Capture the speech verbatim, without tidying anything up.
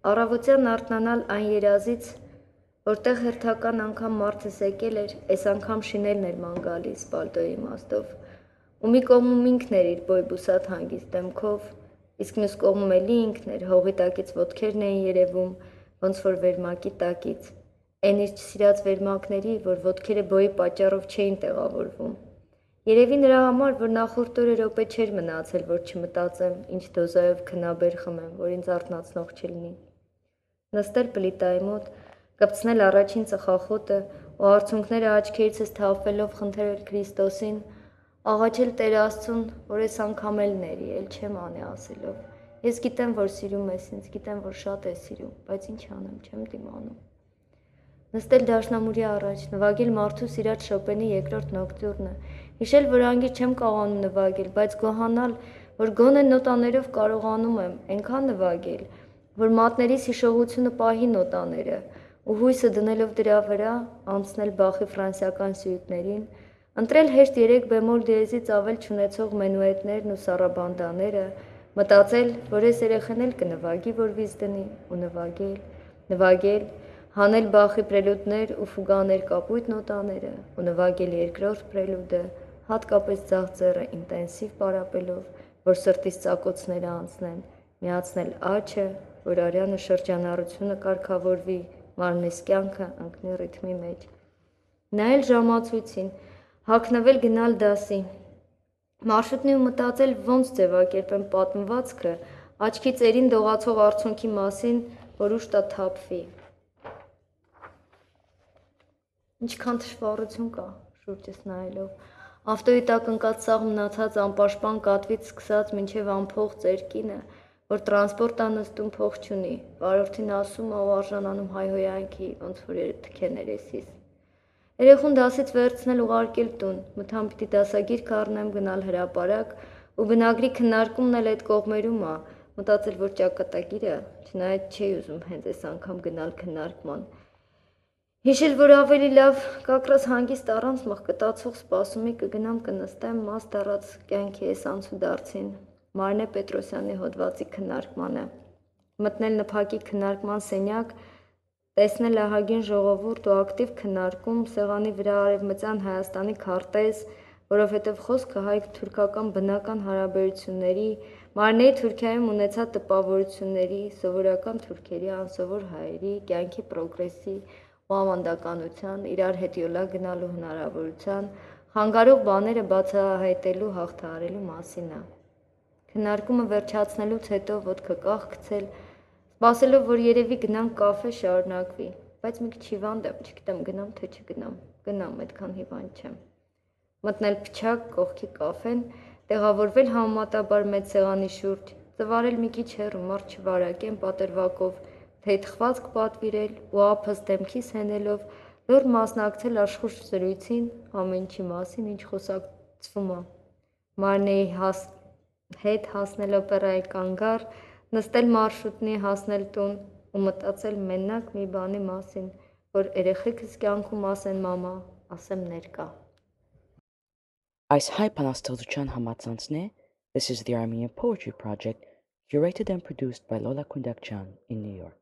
Առավոտյան արթնանալ այն երազից, որտեղ հերթական անգամ մարդս եկել էր, այս անգամ շինելն էր ման գալիս պալտոյի իմաստով, ու մի կողմում ինքն էր իր բոյբուսատ հանգիստ դեմքով, իսկ մյուս կողմում էլի ինքն էր, հողի տակից ոտքերն էին երևում, ոնց որ վերմակի տակից, այն իր չսիրած վերմակների, որ ոտքերը բոյի պատճառով չէին տեղավորվում։ Երևի նրա համար, որ նախորդ օրը րոպե չէր մնացել, որ չմտածեմ, ինչ դոզայով քնաբեր խմեմ, որ ինձ արթնացնող չլինի։ Նստել պլիտայի մոտ, կպցնել առաջին ծխախոտը ու արցունքները աչքերիցս թափվելով խնդրել Քրիստոսին, աղաչել Տեր Աստծուն, որ այս անգամ էլ ների, էլ չեմ անե ասելով։ Ես գիտեմ, որ սիրում ես ինձ, գիտեմ, որ շատ ես սիրում, բայց ինչ անեմ, չեմ դիմանում։ Նստել դաշնամուրի առաջ, նվագել մարդու սիրած Շոպենի երկրորդ նոկտյուրնը, հիշել, որ անգիր չեմ կարողանում նվագել, բայց գոհանալ, որ գոնե նոտաներով կարողանում եմ, այնքան նվագել, որ մատներիս հիշողությունը պահի նոտաները, ու հույսը դնելով դրա վրա, անցնել Բախի ֆրանսիական սյուիտներին, ընտրել հեշտ երեք բեմոլ դիեզից ավել չունեցող մենուետներն ու սարաբանդաները, մտածել, որ այս երեխեն էլ կնվագի, որ վիզ դնի, ու նվագել, նվագել, հանել Բախի պրելուդներ ու ֆուգաներ կապույտ նոտաները, ու նվագել երկրորդ պրելուդը, հատկապես ձախ ձեռը ինտենսիվ պարապելով, որ սրտիս ծակոցները անցնեն, միացնել աչը, որ արյանը շրջանառությունը կարգավորվի, մարմնիս կյանքը ընկնի ռիթմի մեջ։ Նայել ժամացույցին, հագնվել գնալ դասի, մարշրուտնի ու մտածել ոնց ձևակերպեմ պատմվածքը աչքի ծերին դողացող արցունքի մասին, որ ուշտա թափվի։ Ինչքան թշվառություն կա, շուրջս նայելով, ավտոյի տակ ընկած սաղ մնացած անպաշտպան կատվից սկսած մինչև անփող ծերկինը, որ տրանսպորտ ա նստում փող չունի, վարորդին ասում ա ու արժանանում հայհոյանքի, ոնց որ թքե ներեսիս։ Երեխուն դասից վերցնել ուղարկել տուն, մթան պիտի դասագիրք առնեմ գնալ հրապարակ ու բնագրի քննարկումն էլ այդ կողմերում ա, մտածել, որ ճակատագիրը, չնայած չէի ուզում հենց այս անգամ գնալ քննարկման։ Հիշել, որ ավելի լավ կակրած հանգիստ առանց մղկտացող սպասումի կգնամ կնստեմ մաս դառած կյանքի այս անցուդարձին, Մարնե Պետրոսյանի հոդվածի քննարկմանը, մտնել ՆՓԱԿ-ի քննարկման սենյակ, տեսնել ահագին ժողովուրդ ու ակտիվ քննարկում, սեղանի վրա Արևմտյան Հայաստանի քարտեզ, որովհետև խոսքը հայ-թուրքական բնական հարաբերությունների, Մարնեի Թուրքիայում ունեցած տպավորությունների, սովորական թուրքերի, անսովոր հայերի, կյանքի պրոգրեսի ու ավանդականության, իրար հետ յոլա գնալու հնարավորության, խանգարող բաները բացահայտելու հաղթահարելու մասին ա։ Քննարկումը վերջացնելուց հետո ոտքը կախքցել, սպասելով, որ երևի գնանք կաֆե շարունակվի, բայց մի քիչ հիվանդ եմ, չգիտեմ գնամ թե չգնամ, գնամ, այդքան հիվանդ չեմ։ Մտնել փչակ, կողքի կաֆեն, տեղավորվել համեմատաբար մեծ սեղանի շուրջ, ծվարել մի քիչ հեռու, մարդ չվարակեմ պատրվակով, թեթխվածք պատվիրել ու ափս դեմքիս հենելով, լուռ մասնակցել աշխույժ զրույցին, ամեն ինչի մասին, ինչ խոսակցվում ա։ Մարնեի հաս... հետ հասնել օպերայի կանգառ, նստել մարշրուտնի, հասնել տուն ու մտածել մենակ մի բանի մասին, որ երեխեքս կյանքում ասեն մամա, ասեմ ներկա։ Այս հայ բանաստեղծության համացանցն է This is the Armenian Poetry Project, curated and produced by Lola Kundakjan in New York.